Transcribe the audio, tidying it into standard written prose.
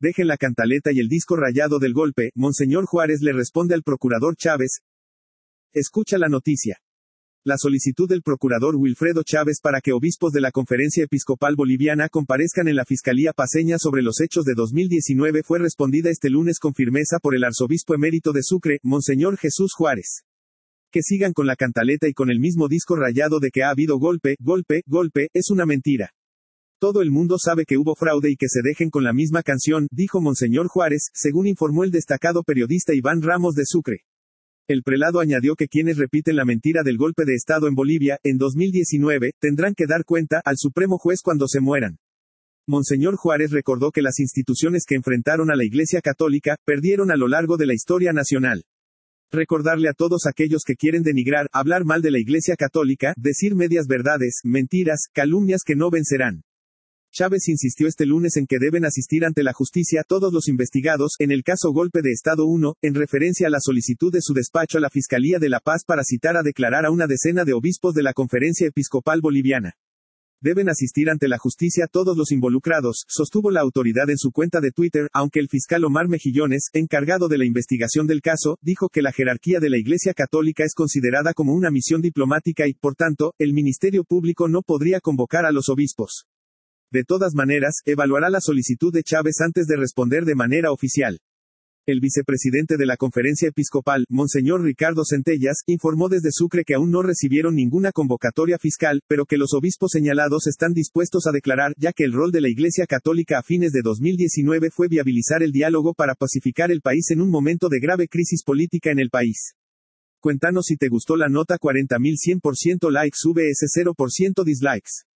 Dejen la cantaleta y el disco rayado del golpe, Monseñor Juárez le responde al procurador Chávez. Escucha la noticia. La solicitud del procurador Wilfredo Chávez para que obispos de la Conferencia Episcopal Boliviana comparezcan en la Fiscalía Paceña sobre los hechos de 2019 fue respondida este lunes con firmeza por el arzobispo emérito de Sucre, Monseñor Jesús Juárez. Que sigan con la cantaleta y con el mismo disco rayado de que ha habido golpe, es una mentira. Todo el mundo sabe que hubo fraude y que se dejen con la misma canción, dijo Monseñor Juárez, según informó el destacado periodista Iván Ramos de Sucre. El prelado añadió que quienes repiten la mentira del golpe de Estado en Bolivia, en 2019, tendrán que dar cuenta al Supremo Juez cuando se mueran. Monseñor Juárez recordó que las instituciones que enfrentaron a la Iglesia Católica, perdieron a lo largo de la historia nacional. Recordarle a todos aquellos que quieren denigrar, hablar mal de la Iglesia Católica, decir medias verdades, mentiras, calumnias que no vencerán. Chávez insistió este lunes en que deben asistir ante la justicia todos los investigados en el caso Golpe de Estado 1, en referencia a la solicitud de su despacho a la Fiscalía de La Paz para citar a declarar a una decena de obispos de la Conferencia Episcopal Boliviana. Deben asistir ante la justicia todos los involucrados, sostuvo la autoridad en su cuenta de Twitter, aunque el fiscal Omar Mejillones, encargado de la investigación del caso, dijo que la jerarquía de la Iglesia Católica es considerada como una misión diplomática y, por tanto, el Ministerio Público no podría convocar a los obispos. De todas maneras, evaluará la solicitud de Chávez antes de responder de manera oficial. El vicepresidente de la Conferencia Episcopal, Monseñor Ricardo Centellas, informó desde Sucre que aún no recibieron ninguna convocatoria fiscal, pero que los obispos señalados están dispuestos a declarar, ya que el rol de la Iglesia Católica a fines de 2019 fue viabilizar el diálogo para pacificar el país en un momento de grave crisis política en el país. Cuéntanos si te gustó la nota. 40.100% likes vs 0% dislikes.